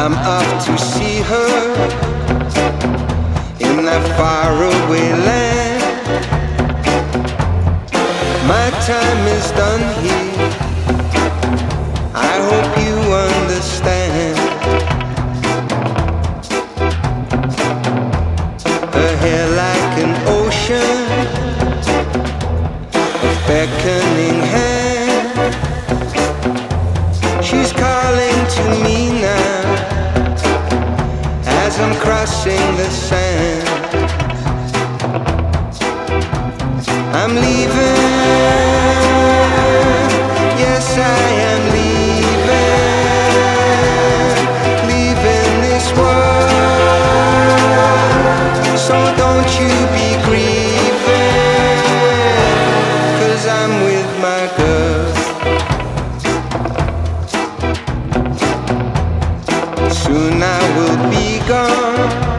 I'm off to see her in that faraway land. My time is done here, I hope you understand. Her hair like an ocean, a beckoning hand. She's calling to me now as I'm crossing the sand. I'm leaving, yes I am leaving, leaving this world. So don't you be grieving, 'cause I'm with my girl. Soon I will be gone,